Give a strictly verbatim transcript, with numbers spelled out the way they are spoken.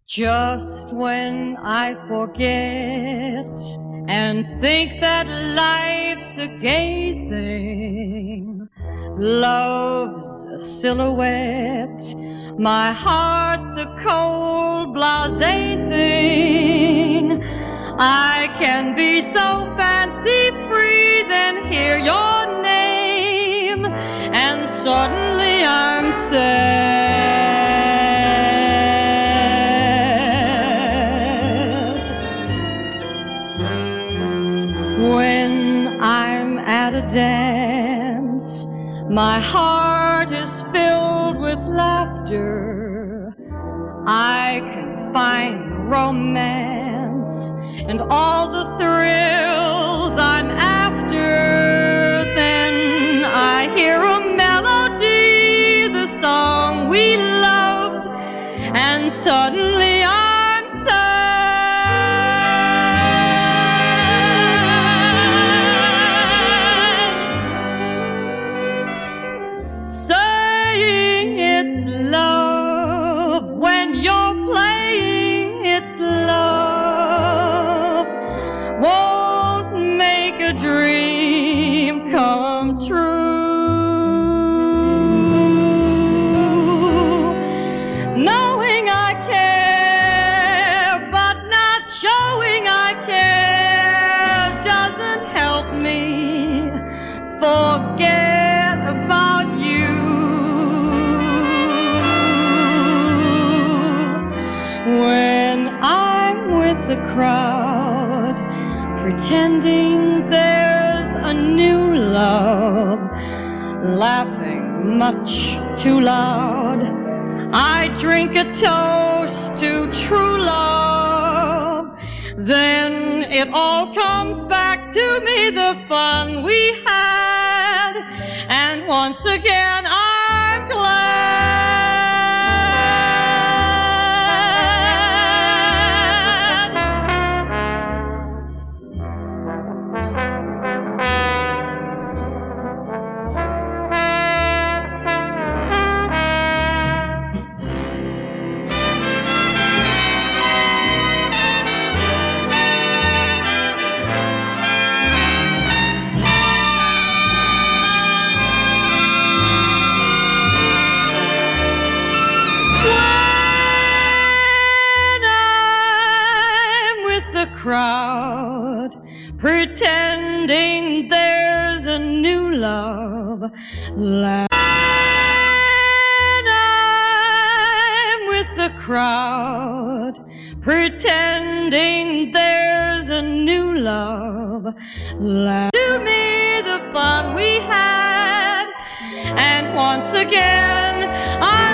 Just when I forget and think that life's a gay thing, love's a silhouette, my heart's a cold, blasé thing. I can be so fancy-free, then hear your name, and suddenly I'm sad. When I'm at a dance, my heart is filled with laughter. I can find romance and all the thrills I'm after. Then I hear a melody, the song we loved, and suddenly I'm sad. Saying it's love when you're playing it's love won't make a dream come true. Knowing I care but not showing I care doesn't help me forget about you. When I'm with the crowd, pretending there's a new love, laughing much too loud, I drink a toast to true love. Then it all comes back to me, the fun we had, and once again I'm glad. Crowd, pretending there's a new love. When I'm with the crowd, pretending there's a new love. To me the fun we had, and once again I